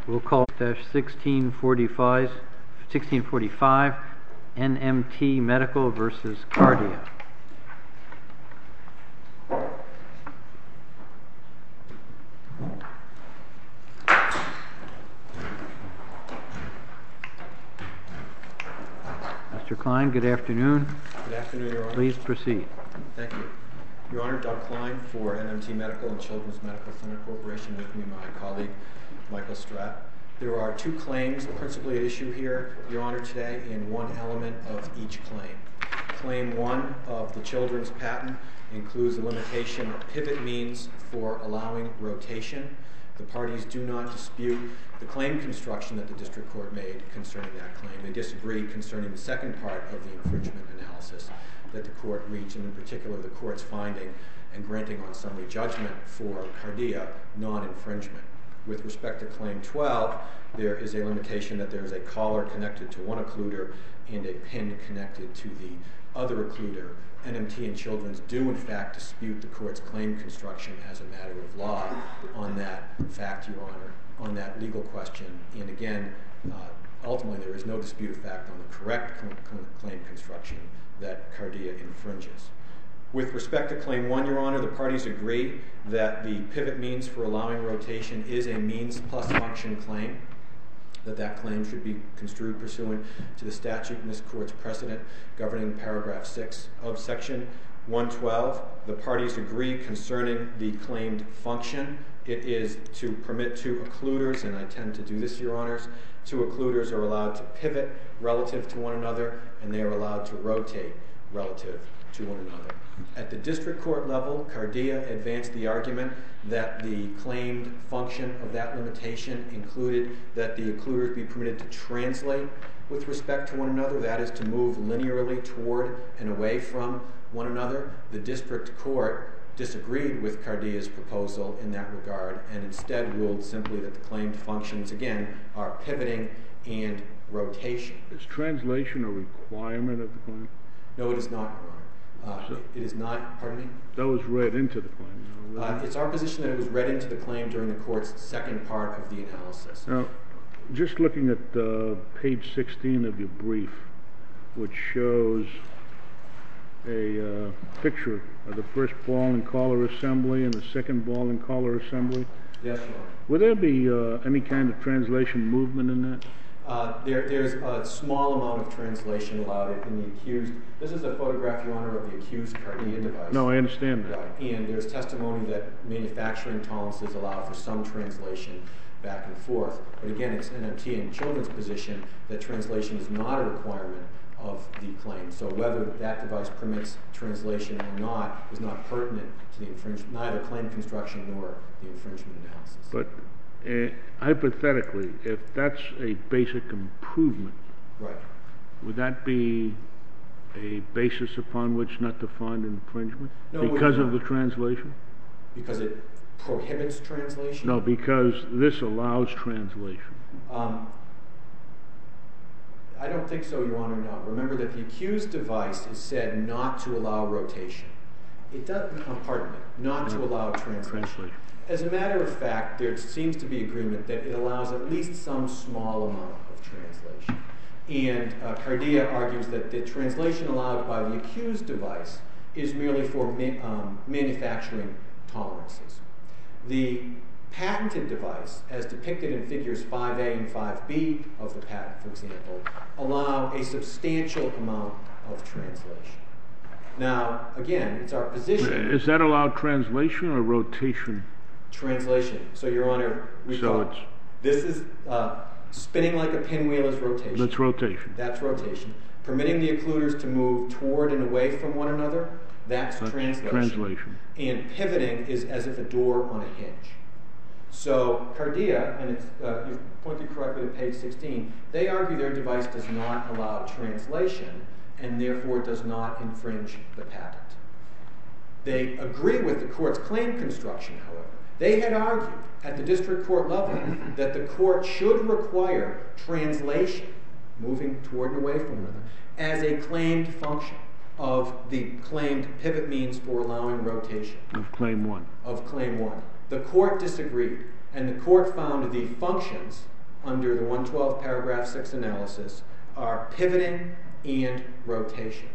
We'll call -1645 NMT Medical versus Cardia. Mr. Klein, good afternoon. Good afternoon, Your Honor. Please proceed. Thank you. Your Honor, Doug Klein for NMT Medical and Children's Medical Center Corporation, with me my colleague Michael Stratt. There are two claims principally at issue here, Your Honor, today, in one element of each claim. Claim 1 of the children's patent includes a limitation of pivot means for allowing rotation. The parties do not dispute the claim construction that the district court made concerning that claim. They disagree concerning the second part of the infringement analysis that the court reached, and in particular the court's finding and granting on summary judgment for Cardia non-infringement. With respect to Claim 12, there is a limitation that there is a collar connected to one occluder and a pin connected to the other occluder. NMT and Children's do in fact dispute the court's claim construction as a matter of law on that fact, Your Honor, on that legal question. And again, ultimately there is no dispute of fact on the correct claim construction that Cardia infringes. With respect to Claim 1, Your Honor, the parties agree that the pivot means for allowing rotation is a means plus function claim, that claim should be construed pursuant to the statute in this court's precedent governing paragraph 6 of section 112. The parties agree concerning the claimed function. It is to permit two occluders, and I tend to do this, Your Honors. Two occluders are allowed to pivot relative to one another, and they are allowed to rotate relative to one another. At the district court level, Cardia advanced the argument that the claimed function of that limitation included that the occluders be permitted to translate with respect to one another, that is, to move linearly toward and away from one another. The district court disagreed with Cardia's proposal in that regard and instead ruled simply that the claimed functions, again, are pivoting and rotation. Is translation a requirement of the claim? No, it is not, Your Honor. It is not, pardon me? That was read into the claim. It's our position that it was read into the claim during the court's second part of the analysis. Now, just looking at page 16 of your brief, which shows a picture of the first ball and collar assembly and the second ball and collar assembly. Yes, Your Honor. Would there be any kind of translation movement in that? There's a small amount of translation allowed in the accused. This is a photograph, Your Honor, of the accused Cardia device. No, I understand that. Right. And there's testimony that manufacturing tolerances allow for some translation back and forth. But again, it's NMT and Children's position that translation is not a requirement of the claim. So whether that device permits translation or not is not pertinent to the infringement, neither claim construction nor the infringement analysis. But hypothetically, if that's a basic improvement, right, would that be a basis upon which not to find infringement? No, because of the translation? Because it prohibits translation? No, because this allows translation. I don't think so, Your Honor, no. Remember that the accused device is said not to allow rotation. It does, pardon me, not to allow translation. As a matter of fact, there seems to be agreement that it allows at least some small amount of translation. And Cardia argues that the translation allowed by the accused device is merely for manufacturing tolerances. The patented device, as depicted in figures 5A and 5B of the patent, for example, allow a substantial amount of translation. Now, again, it's our position... Is that allowed translation or rotation? Translation. So, Your Honor, this is spinning like a pinwheel is rotation. That's rotation. That's rotation. Permitting the occluders to move toward and away from one another, that's translation. And pivoting is as if a door on a hinge. So, Cardia, and you've pointed correctly to page 16, they argue their device does not allow translation and therefore does not infringe the patent. They agree with the court's claim construction, however. They had argued at the district court level that the court should require translation, moving toward and away from one another, as a claimed function of the claimed pivot means for allowing rotation. Of Claim 1. Of Claim 1. The court disagreed, and the court found the functions under the 112 paragraph 6 analysis are pivoting and rotation.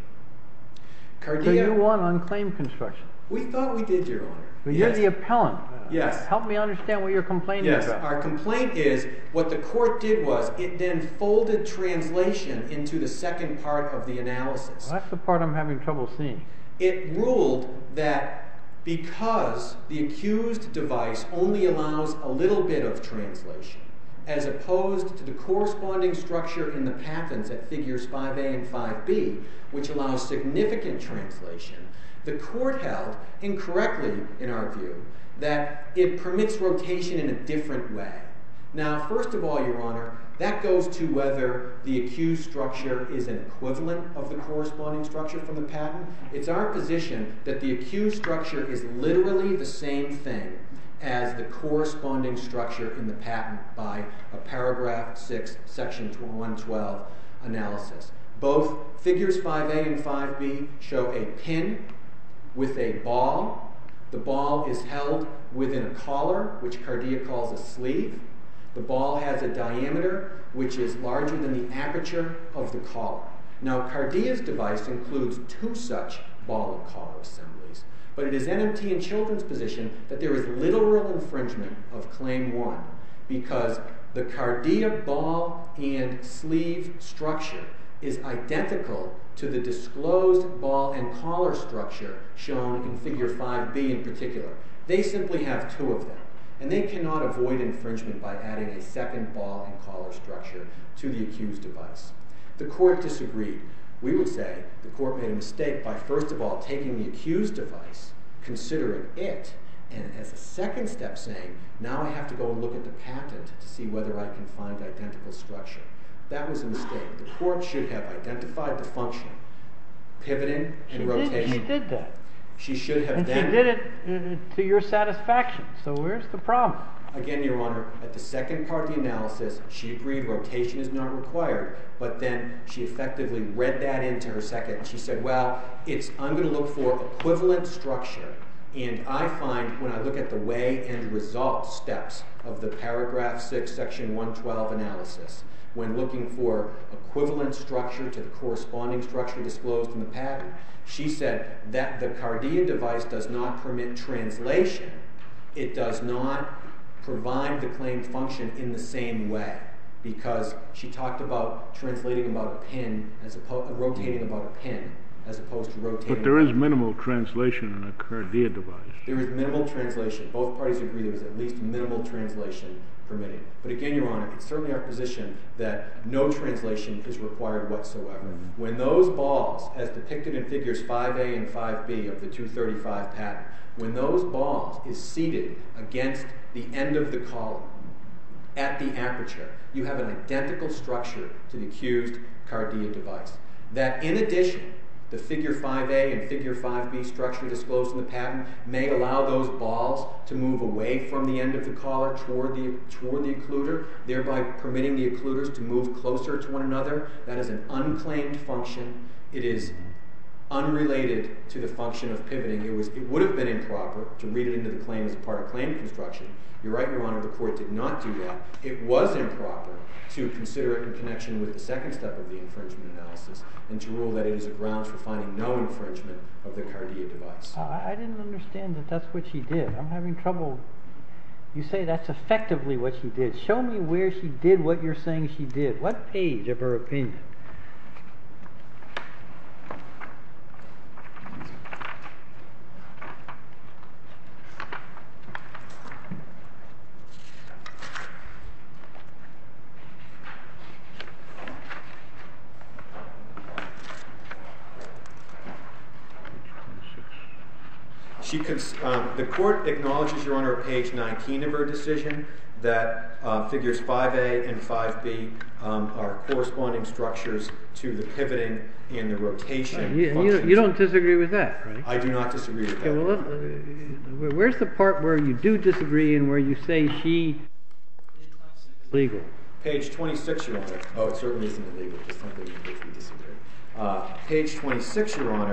So you won on claim construction. We thought we did, Your Honor. But you're the appellant. Yes. Help me understand what you're complaining about. Yes, our complaint is what the court did was it then folded translation into the second part of the analysis. Well, that's the part I'm having trouble seeing. It ruled that because the accused device only allows a little bit of translation, as opposed to the corresponding structure in the patents at figures 5A and 5B, which allows significant translation, the court held, incorrectly in our view, that it permits rotation in a different way. Now, first of all, Your Honor, that goes to whether the accused structure is an equivalent of the corresponding structure from the patent. It's our position that the accused structure is literally the same thing as the corresponding structure in the patent by a paragraph 6, section 112 analysis. Both figures 5A and 5B show a pin with a ball. The ball is held within a collar, which Cardia calls a sleeve. The ball has a diameter which is larger than the aperture of the collar. Now, Cardia's device includes two such ball and collar assemblies, but it is NMT and Children's position that there is literal infringement of Claim 1 because the Cardia ball and sleeve structure is identical to the disclosed ball and collar structure shown in figure 5B in particular. They simply have two of them, and they cannot avoid infringement by adding a second ball and collar structure to the accused device. The court disagreed. We would say the court made a mistake by, first of all, taking the accused device, considering it, and as a second step saying, now I have to go and look at the patent to see whether I can find identical structure. That was a mistake. The court should have identified the function, pivoting and rotation. She did that. She should have and then... she did it to your satisfaction. So where's the problem? Again, Your Honor, at the second part of the analysis, she agreed rotation is not required, but then she effectively read that into her second. She said, well, I'm going to look for equivalent structure, and I find when I look at the way and result steps of the paragraph 6, section 112 analysis, when looking for equivalent structure to the corresponding structure disclosed in the patent, she said that the Cardia device does not permit translation. It does not provide the claimed function in the same way, because she talked about translating about a pin, rotating about a pin, as opposed to rotating. But there is minimal translation in a Cardia device. There is minimal translation. Both parties agree there was at least minimal translation permitted. But again, Your Honor, it's certainly our position that no translation is required whatsoever. When those balls, as depicted in figures 5A and 5B of the 235 patent, when those balls is seated against the end of the column at the aperture, you have an identical structure to the accused Cardia device. That in addition, the figure 5A and figure 5B structure disclosed in the patent may allow those balls to move away from the end of the collar toward the occluder, thereby permitting the occluders to move closer to one another. That is an unclaimed function. It is unrelated to the function of pivoting. It would have been improper to read it into the claim as a part of claim construction. You're right, Your Honor, the court did not do that. It was improper to consider it in connection with the second step of the infringement analysis and to rule that it is a grounds for finding no infringement of the Cardia device. I didn't understand that that's what she did. I'm having trouble. You say that's effectively what she did. Show me where she did what you're saying she did. What page of her opinion? The court acknowledges, Your Honor, at page 19 of her decision that figures 5A and 5B are corresponding structures to the pivoting and the rotation functions. You don't disagree with that, right? I do not disagree with that. Okay, well, where's the part where you do disagree and where you say she is legal? Page 26, Your Honor. Oh, it certainly isn't illegal. Just something in which we disagree. Page 26, Your Honor,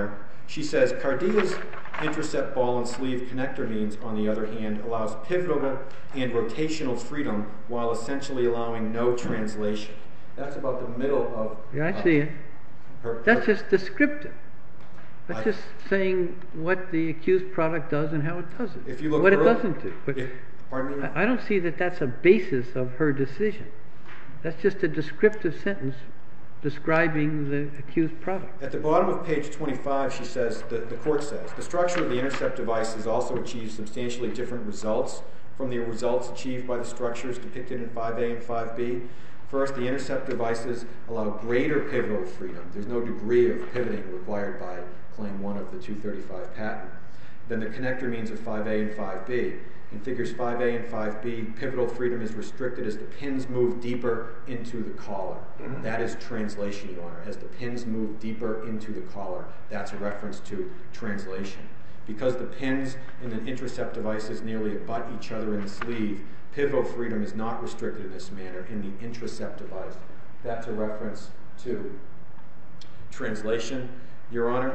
She says, Cardia's intercept ball and sleeve connector means, on the other hand, allows pivotal and rotational freedom while essentially allowing no translation. That's about the middle of... Yeah, I see it. That's just descriptive. That's just saying what the accused product does and how it does it. If you look what it doesn't do. But pardon me? I don't see that that's a basis of her decision. That's just a descriptive sentence describing the accused product. At the bottom of page 25, she says, the court says, the structure of the intercept devices also achieves substantially different results from the results achieved by the structures depicted in 5A and 5B. First, the intercept devices allow greater pivotal freedom. There's no degree of pivoting required by Claim 1 of the 235 patent than the connector means of 5A and 5B. In figures 5A and 5B, pivotal freedom is restricted as the pins move deeper into the collar. That is translation, Your Honor. As the pins move deeper into the collar, that's a reference to translation. Because the pins in the intercept devices nearly abut each other in the sleeve, pivotal freedom is not restricted in this manner in the intercept device. That's a reference to translation, Your Honor.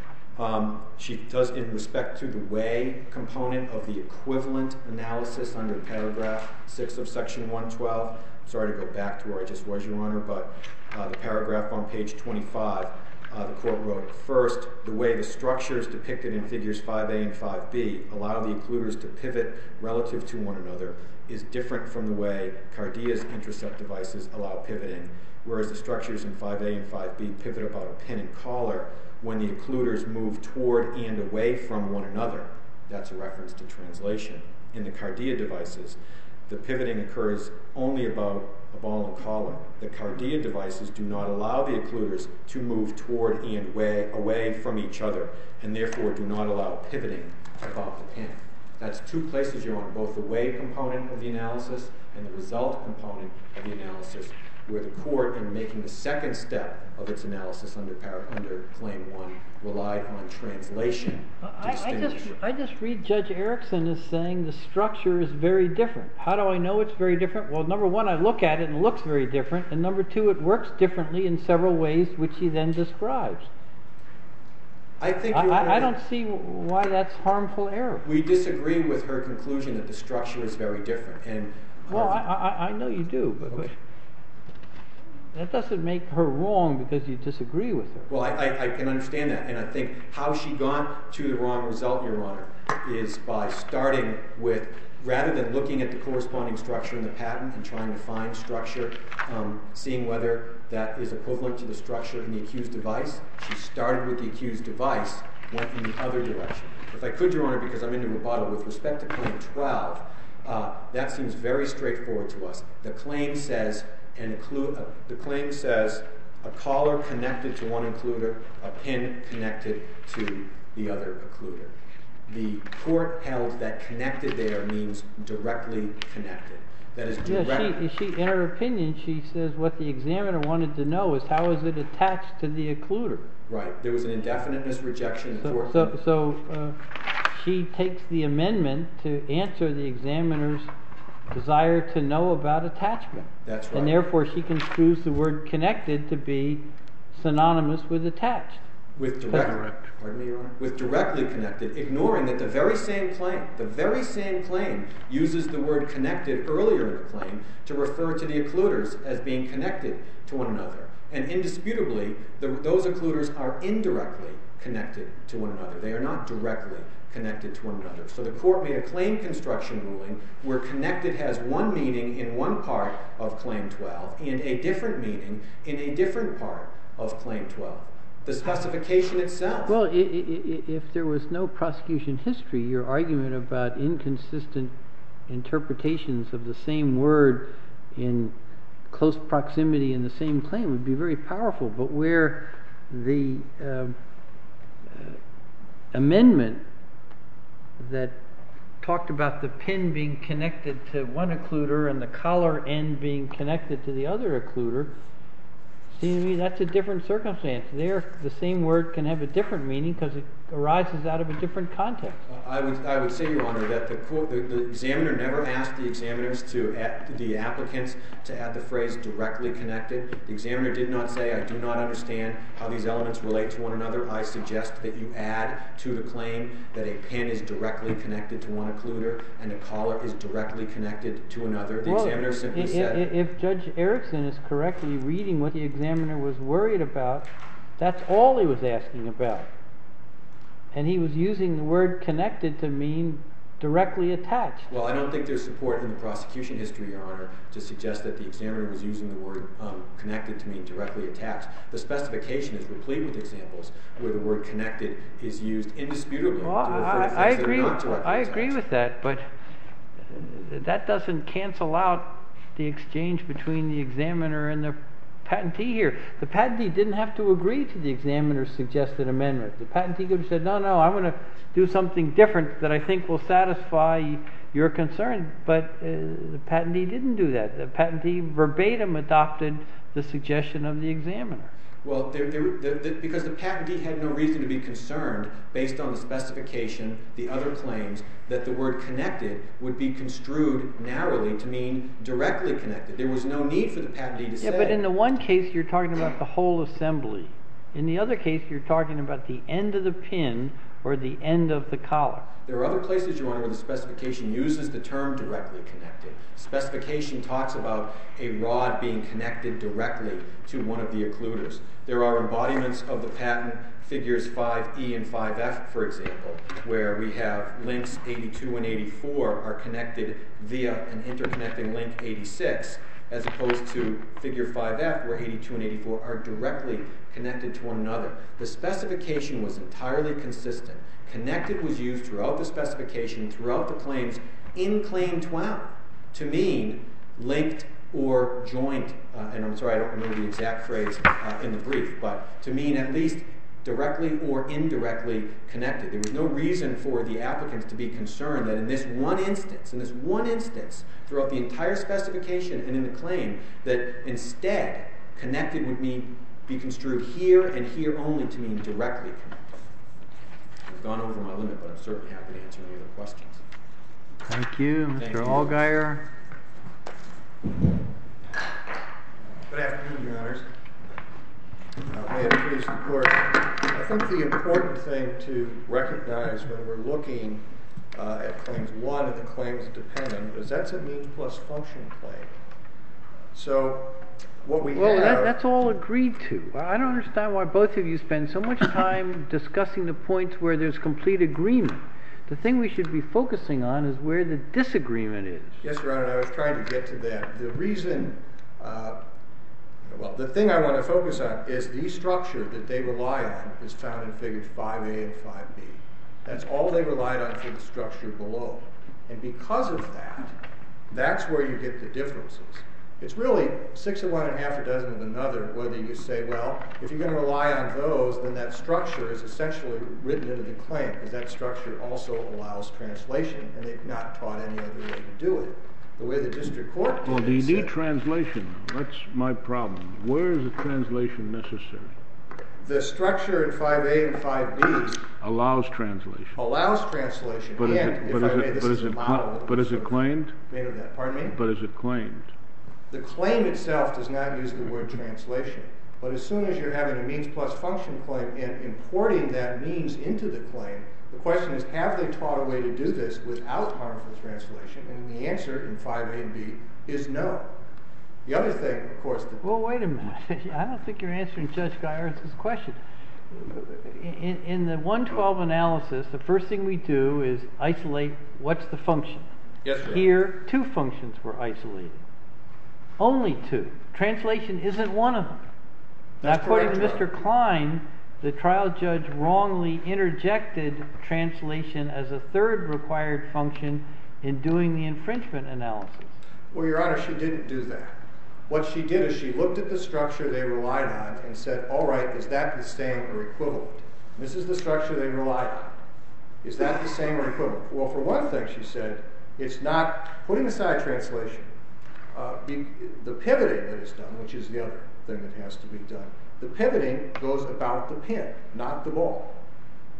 She does, in respect to the way component of the equivalent analysis under paragraph 6 of section 112. Sorry to go back to where I just was, Your Honor, but the paragraph on page 25, the court wrote, first, the way the structures depicted in figures 5A and 5B allow the occluders to pivot relative to one another is different from the way Cardia's intercept devices allow pivoting, whereas the structures in 5A and 5B pivot about a pin and collar when the occluders move toward and away from one another. That's a reference to translation. In the Cardia devices, the pivoting occurs only about a ball and collar. The Cardia devices do not allow the occluders to move toward and away from each other, and therefore do not allow pivoting about the pin. That's two places, Your Honor, both the way component of the analysis and the result component of the analysis, where the court, in making the second step of its analysis under Claim 1, relied on translation to distinguish. I just read Judge Erickson as saying the structure is very different. How do I know it's very different? Well, number one, I look at it and it looks very different, and number two, it works differently in several ways, which he then describes. I don't see why that's harmful error. We disagree with her conclusion that the structure is very different. And well, I know you do, but that doesn't make her wrong because you disagree with her. Well, I can understand that, and I think how she got to the wrong result, Your Honor, is by starting with, rather than looking at the corresponding structure in the patent and trying to find structure, seeing whether that is equivalent to the structure in the accused device, she started with the accused device, went in the other direction. If I could, Your Honor, because I'm into rebuttal, with respect to Claim 12, that seems very straightforward to us. The claim says a collar connected to one occluder, a pin connected to the other occluder. The court held that connected there means directly connected. That is direct. Yeah, she in her opinion, she says what the examiner wanted to know is how is it attached to the occluder. Right. There was an indefiniteness rejection. So she takes the amendment to answer the examiner's desire to know about attachment. That's right. And therefore she construes the word connected to be synonymous with attached. With directly connected, ignoring that the very same claim uses the word connected earlier in the claim to refer to the occluders as being connected to one another. And indisputably, those occluders are indirectly connected to one another. They are not directly connected to one another. So the court made a claim construction ruling where connected has one meaning in one part of Claim 12 and a different meaning in a different part of Claim 12. The specification itself. Well, if there was no prosecution history, your argument about inconsistent interpretations of the same word in close proximity in the same claim would be very powerful. But where the amendment that talked about the pin being connected to one occluder and the collar end being connected to the other occluder, seems to me that's a different circumstance. There, the same word can have a different meaning because it arises out of a different context. I would say, Your Honor, that the examiner never asked the applicants to add the phrase directly connected. The examiner did not say, I do not understand how these elements relate to one another. I suggest that you add to the claim that a pin is directly connected to one occluder and a collar is directly connected to another. The examiner simply said... If Judge Erickson is correctly reading what the examiner was worried about, that's all he was asking about. And he was using the word connected to mean directly attached. Well, I don't think there's support in the prosecution history, Your Honor, to suggest that the examiner was using the word connected to mean directly attached. The specification is replete with examples where the word connected is used indisputably to refer to things that are not directly attached. I agree with that, but that doesn't cancel out the exchange between the examiner and the patentee here. The patentee didn't have to agree to the examiner's suggested amendment. The patentee could have said, no, I'm going to do something different that I think will satisfy your concern. But the patentee didn't do that. The patentee verbatim adopted the suggestion of the examiner. Well, because the patentee had no reason to be concerned, based on the specification, the other claims, that the word connected would be construed narrowly to mean directly connected. There was no need for the patentee to say... Yeah, but in the one case, you're talking about the whole assembly. In the other case, you're talking about the end of the pin or the end of the collar. There are other places, Your Honor, where the specification uses the term directly connected. The specification talks about a rod being connected directly to one of the occluders. There are embodiments of the patent, figures 5E and 5F, for example, where we have links 82 and 84 are connected via an interconnecting link 86, as opposed to figure 5F, where 82 and 84 are directly connected to one another. The specification was entirely consistent. Connected was used throughout the specification, throughout the claims, in Claim 12, to mean linked or joint, and I'm sorry, I don't remember the exact phrase in the brief, but to mean at least directly or indirectly connected. There was no reason for the applicants to be concerned that in this one instance, throughout the entire specification and in the claim, that instead connected would be construed here and here only to mean directly connected. I've gone over my limit, but I'm certainly happy to answer any other questions. Thank you, Mr. Allgaier. Good afternoon, Your Honors. May it please the Court. I think the important thing to recognize when we're looking at Claims 1 and the claims dependent is that's a means plus function claim. So what we have... that's all agreed to. I don't understand why both of you spend so much time discussing the points where there's complete agreement. The thing we should be focusing on is where the disagreement is. Yes, Your Honor, and I was trying to get to that. The reason... the thing I want to focus on is the structure that they rely on is found in figures 5A and 5B. That's all they relied on for the structure below. And because of that, that's where you get the differences. It's really 6 of one and half a dozen of another, whether you say, well, if you're going to rely on those, then that structure is essentially written into the claim, because that structure also allows translation, and they've not taught any other way to do it. The way the district court did it... Well, do you need translation? That's my problem. Where is the translation necessary? The structure in 5A and 5B... Allows translation. Allows translation. But is it claimed? Made of that. Pardon me? But is it claimed? The claim itself does not use the word translation. But as soon as you're having a means plus function claim and importing that means into the claim, the question is, have they taught a way to do this without harmful translation? And the answer in 5A and B is no. The other thing, of course... Well, wait a minute. I don't think you're answering Judge Guyer's question. In the 112 analysis, the first thing we do is isolate what's the function. Yes, sir. Here, 2 functions were isolated. Only 2. Translation isn't one of them. Now, according to Mr. Klein, the trial judge wrongly interjected translation as a third required function in doing the infringement analysis. Well, Your Honor, she didn't do that. What she did is she looked at the structure they relied on and said, all right, is that the same or equivalent? This is the structure they relied on. Is that the same or equivalent? Well, for one thing, she said, it's not, putting aside translation, the pivoting that is done, which is the other thing that has to be done, the pivoting goes about the pin, not the ball.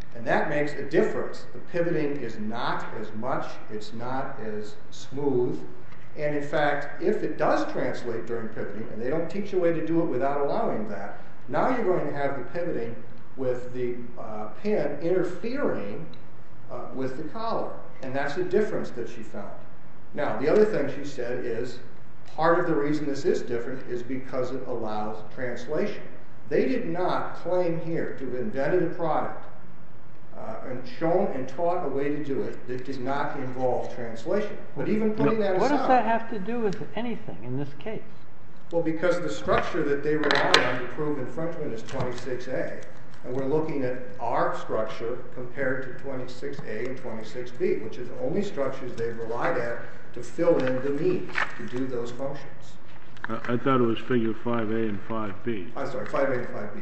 And that makes a difference. The pivoting is not as much, it's not as smooth. And in fact, if it does translate during pivoting, and they don't teach a way to do it without allowing that, now you're going to have the pivoting with the pin interfering with the collar. And that's a difference that she found. Now, the other thing she said is, part of the reason this is different is because it allows translation. They did not claim here to have invented a product and shown and taught a way to do it that does not involve translation. But even putting that aside... What does that have to do with anything in this case? Well, because the structure that they rely on to prove infringement is 26A. And we're looking at our structure compared to 26A and 26B, which is the only structures they've relied at to fill in the needs to do those functions. I thought it was figure 5A and 5B. I'm sorry, 5A and 5B.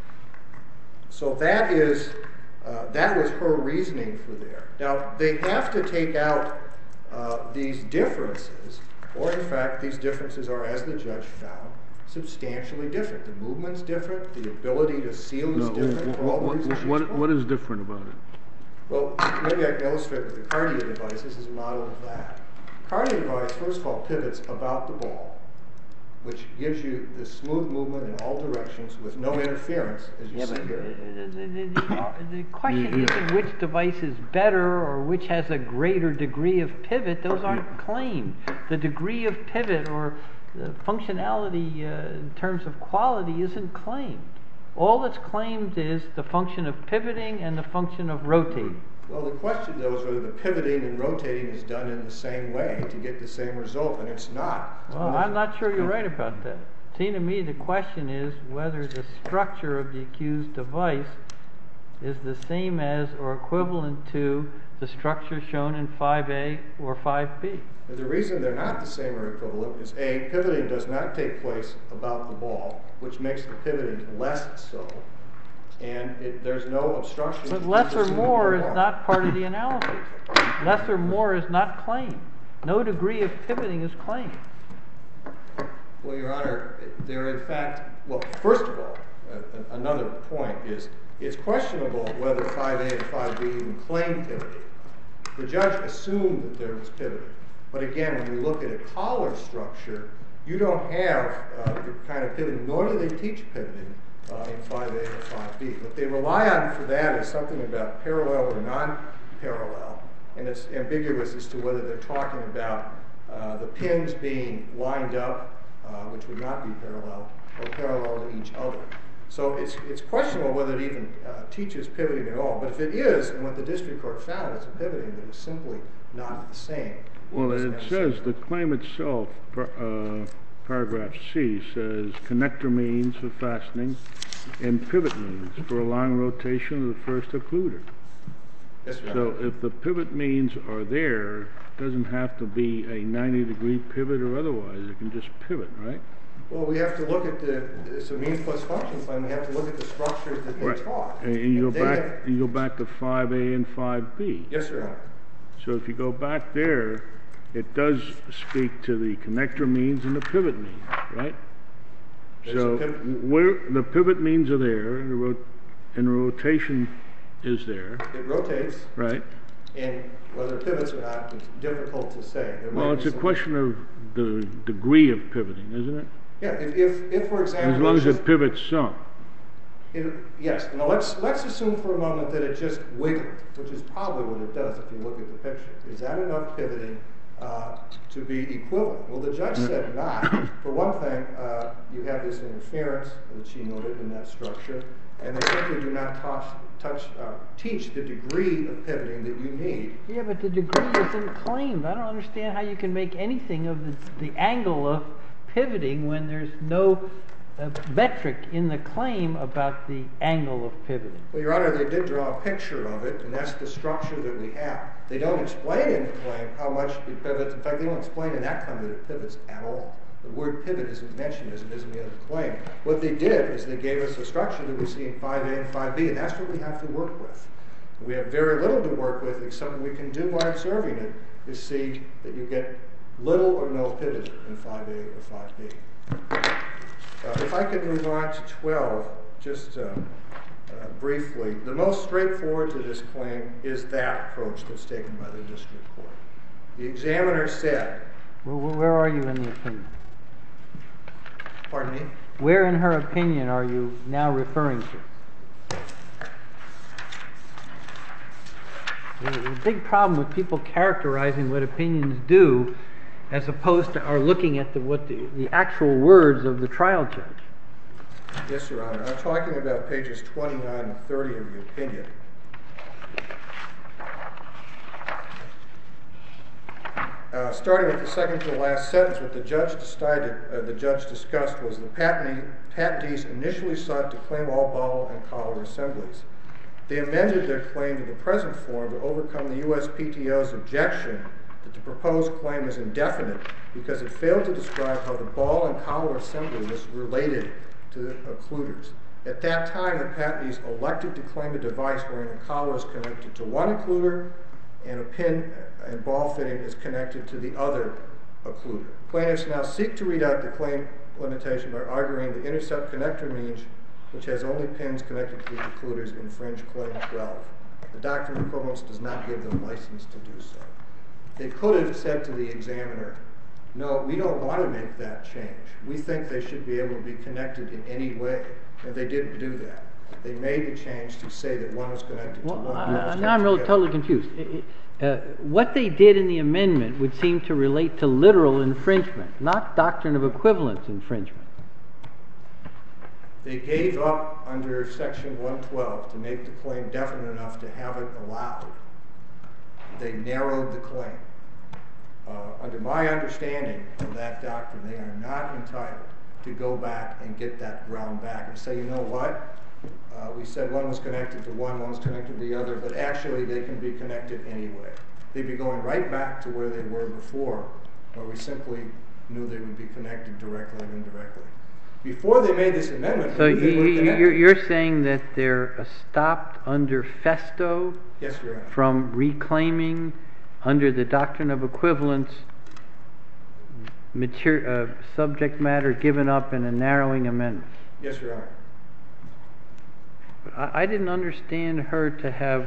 So that is, that was her reasoning for there. Now, they have to take out these differences, or in fact, these differences are, as the judge found, substantially different. The movement's different, the ability to seal is different for all the reasons she explained. What is different about it? Well, maybe I can illustrate with the Cartier device. This is a model of that. Cartier device, first of all, pivots about the ball, which gives you the smooth movement in all directions with no interference, as you see here. The question isn't which device is better or which has a greater degree of pivot. Those aren't claimed. The degree of pivot or the functionality in terms of quality isn't claimed. All that's claimed is the function of pivoting and the function of rotating. Well, the question, though, is whether the pivoting and rotating is done in the same way to get the same result, and it's not. Well, I'm not sure you're right about that. It seems to me the question is whether the structure of the accused device is the same as or equivalent to the structure shown in 5A or 5B. The reason they're not the same or equivalent is A, pivoting does not take place about the ball, which makes the pivoting less so, and there's no obstruction. But less or more is not part of the analysis. Less or more is not claimed. No degree of pivoting is claimed. Well, Your Honor, there in fact, well, first of all, another point is it's questionable whether 5A and 5B even claim pivoting. The judge assumed that there was pivoting. But again, when we look at a collar structure, you don't have the kind of pivoting, nor do they teach pivoting in 5A or 5B. What they rely on for that is something about parallel or non-parallel, and it's ambiguous as to whether they're talking about the pins being lined up, which would not be parallel, or parallel to each other. So it's questionable whether it even teaches pivoting at all. But if it is, and what the district court found is a pivoting that is simply not the same. Well, it says the claim itself, paragraph C, says connector means for fastening and pivot means for allowing rotation of the first occluder. Yes, Your So Honor. if the pivot means are there, it doesn't have to be a 90-degree pivot or otherwise. It can just pivot, right? Well, we have to look at it's a means plus function claim. We have to look at the structures that they taught. And you go back to 5A and 5B. Yes, Your Honor. So if you go back there, it does speak to the connector means and the pivot means, right? So where the pivot means are there, and the rotation is there. It rotates. Right. And whether it pivots or not, it's difficult to say. Well, it's a question of the degree of pivoting, isn't it? Yeah, if for example... As long as it pivots some. Yes. Now let's assume for a moment that it just wiggled, which is probably what it does if you look at the picture. Is that enough pivoting to be equivalent? Well, the judge said not. For one thing, you have this interference that she noted in that structure, and they simply do not teach the degree of pivoting that you need. Yeah, but the degree isn't claimed. I don't understand how you can make anything of the angle of pivoting when there's no metric in the claim about the angle of pivoting. Well, Your Honor, they did draw a picture of it, and that's the structure that we have. They don't explain in the claim how much it pivots. In fact, they don't explain in that claim that it pivots at all. The word pivot isn't mentioned as it is in the other claim. What they did is they gave us a structure that we see in 5A and 5B, and that's what we have to work with. We have very little to work with, except what we can do by observing it is see that you get little or no pivot in 5A or 5B. If I could move on to 12, just briefly, the most straightforward to this claim is that approach that's taken by the district court. The examiner said... Well, where are you in the opinion? Pardon me? Where in her opinion are you now referring to? There's a big problem with people characterizing what opinions do as opposed to looking at the actual words of the trial judge. Yes, Your Honor. I'm talking about pages 29 and 30 of the opinion. Starting with the second to the last sentence, what the judge discussed was the patentees initially sought to claim all ball and collar assemblies. They amended their claim to the present form to overcome the USPTO's objection that the proposed claim is indefinite because it failed to describe how the ball and collar assembly was related to the occluders. At that time, the patentees elected to claim a device wherein a collar is connected to one occluder and a pin and ball fitting is connected to the other occluder. Plaintiffs now seek to read out the claim limitation by arguing the intercept connector means, which has only pins connected to the occluders, infringe claim 12. The doctrine of equivalence does not give them license to do so. They could have said to the examiner, no, we don't want to make that change. We think they should be able to be connected in any way. And they didn't do that. They made the change to say that one was connected to one. Now I'm really totally confused. What they did in the amendment would seem to relate to literal infringement, not doctrine of equivalence infringement. They gave up under Section 112 to make the claim definite enough to have it allowed. They narrowed the claim. Under my understanding of that doctrine, they are not entitled to go back and get that ground back and say, you know what? We said one was connected to one was connected to the other, but actually they can be connected anyway. They'd be going right back to where they were before, where we simply knew they would be connected directly and indirectly. Before they made this amendment, so you're saying that they're stopped under Festo yes, Your Honor. From reclaiming under the doctrine of equivalence subject matter given up in a narrowing amendment? Yes, Your Honor. But I didn't understand her to have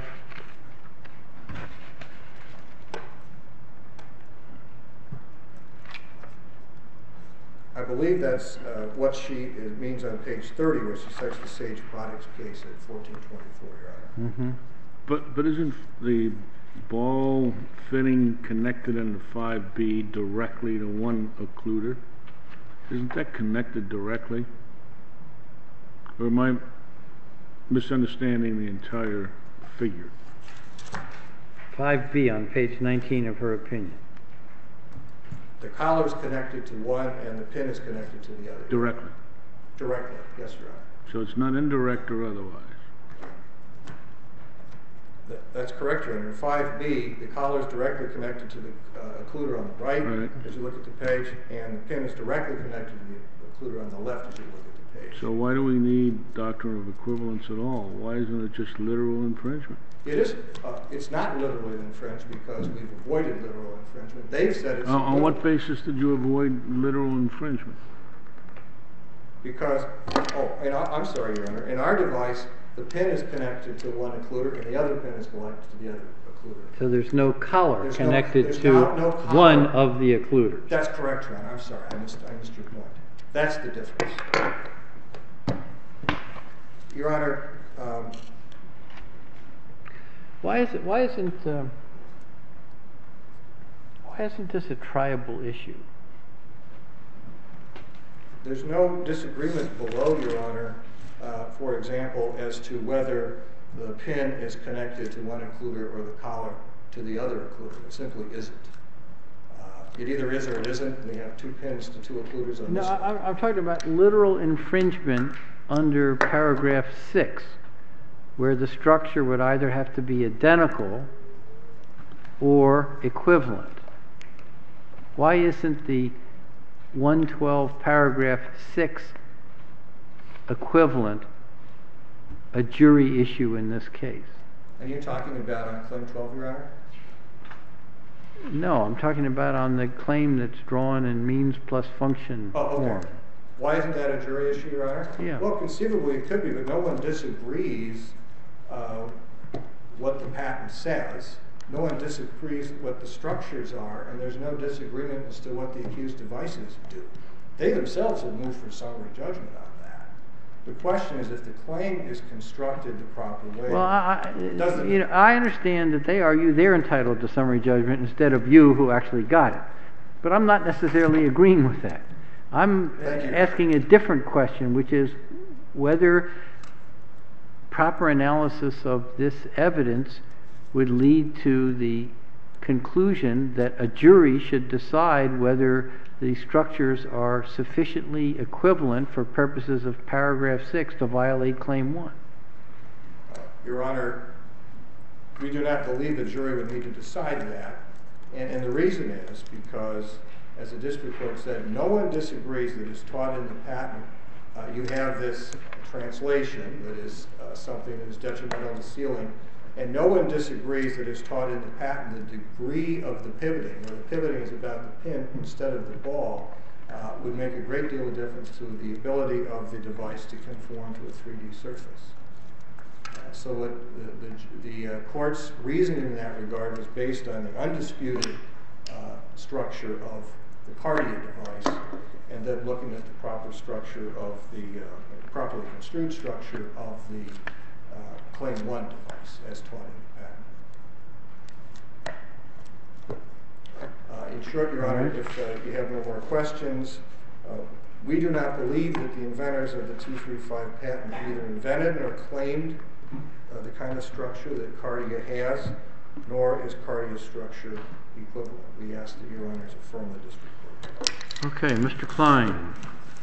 I believe that's what it means on page 30, where she cites the Sage Products case at 1424, Your Honor. Mm-hmm. But isn't the ball fitting connected in the 5B directly to one occluder? Isn't that connected directly? Or am I misunderstanding the entire figure? 5B on page 19 of her opinion. The collar is connected to one and the pin is connected to the other. Directly? Directly, yes, Your Honor. So it's not indirect or otherwise? That's correct, Your Honor. In 5B, the collar is directly connected to the occluder on the right, as you look at the page, and the pin is directly connected to the occluder on the left as you look at the page. So why do we need doctrine of equivalence at all? Why isn't it just literal infringement? It is. It's not literally infringed because we've avoided literal infringement. They've said it's... On what basis did you avoid literal infringement? Because, I'm sorry, Your Honor. In our device, the pin is connected to one occluder and the other pin is connected to the other occluder. So there's no collar connected to one of the occluders. That's correct, Your Honor. I'm sorry. I missed your point. That's the difference. Your Honor... Why isn't this a triable issue? There's no disagreement below, Your Honor, for example, as to whether the pin is connected to one occluder or the collar to the other occluder. It simply isn't. It either is or it isn't. We have two pins to two occluders on this. No, I'm talking about literal infringement under paragraph 6, where the structure would either have to be identical or equivalent. Why isn't the 112 paragraph 6 equivalent a jury issue in this case? And you're talking about on Claim 12, Your Honor? No, I'm talking about on the claim that's drawn in means plus function form. Why isn't that a jury issue, Your Honor? Yeah. Well, conceivably it could be, but no one disagrees what the patent says. No one disagrees what the structures are, and there's no disagreement as to what the accused devices do. They themselves have moved for summary judgment on that. The question is if the claim is constructed the proper way. Well, I understand that they argue they're entitled to summary judgment instead of you who actually got it. But I'm not necessarily agreeing with that. I'm asking a different question, which is whether proper analysis of this evidence would lead to the conclusion that a jury should decide whether the structures are sufficiently equivalent for purposes of paragraph 6 to violate claim 1. Your Honor, we do not believe the jury would need to decide that. And the reason is because, as the district court said, no one disagrees that it's taught in the patent. You have this translation that is something that is detrimental to sealing, and no one disagrees that it's taught in the patent the degree of the pivoting, where the pivoting is about the pin instead of the ball, would make a great deal of difference to the ability of the device to conform to a 3D surface. So what the court's reasoning in that regard was based on the undisputed structure of the Cartier device, and then looking at the proper structure of the properly construed structure of the Claim 1 device as taught in the patent. In short, Your Honor, if you have no more questions, we do not believe that the inventors of the 235 patent either invented or claimed the kind of structure that Cartier has, nor is Cartier's structure equivalent. We ask that Your Honors affirm the district court. Okay, Mr. Klein.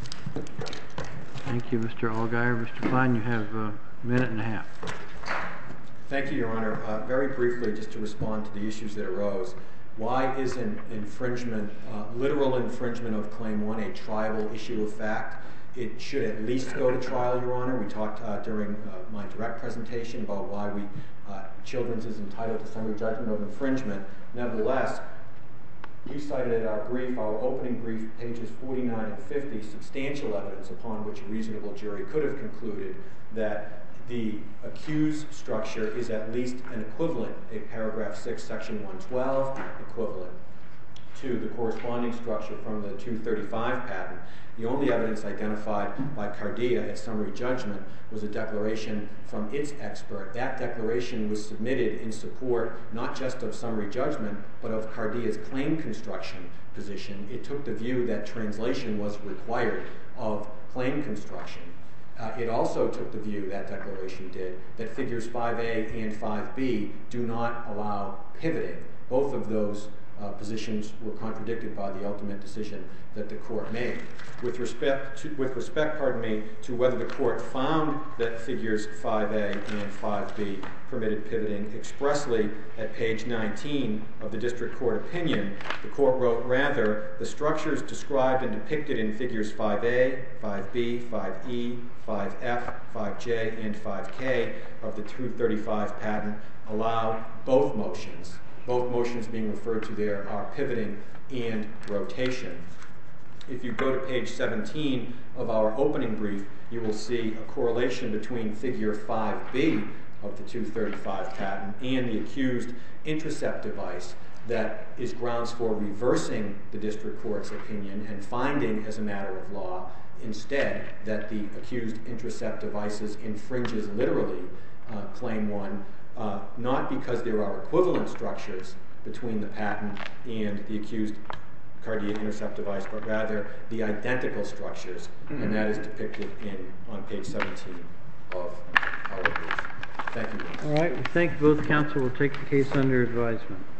Thank you, Mr. Allgaier. Mr. Klein, you have a minute and a half. Thank you, Your Honor. Very briefly, just to respond to the issues that arose. Why isn't infringement, literal infringement of Claim 1 a triable issue of fact? It should at least go to trial, Your Honor. We talked during my direct presentation about why Children's is entitled to summary judgment of infringement. Nevertheless, we cited in our brief, our opening brief, pages 49 and 50, substantial evidence upon which a reasonable jury could have concluded that the accused structure is at least an equivalent, a paragraph 6, section 112, equivalent to the corresponding structure from the 235 patent. The only evidence identified by Cartier at summary judgment was a declaration from its expert. That declaration was submitted in support not just of summary judgment, but of Cartier's claim construction position. It took the view that translation was required of claim construction. It also took the view, that declaration did, that figures 5A and 5B do not allow pivoting. Both of those positions were contradicted by the ultimate decision that the court made. With respect, to whether the court found that figures 5A and 5B permitted pivoting expressly at page 19 of the district court opinion, the court wrote, rather, the structures described and depicted in figures 5A, 5B, 5E, 5F, 5J, and 5K of the 235 patent allow both motions. Both motions being referred to there are pivoting and rotation. If you go to page 17 of our opening brief, you will see a correlation between figure 5B of the 235 patent and the accused intercept device that is grounds for reversing the district court's opinion and finding as a matter of law instead that the accused intercept devices infringes literally Claim 1, not because there are equivalent structures between the patent and the accused Cartier intercept device, but rather the identical structures, and that is depicted on page 17 of our brief. Thank you. All right, we thank both counsel. We'll take the case under advisement.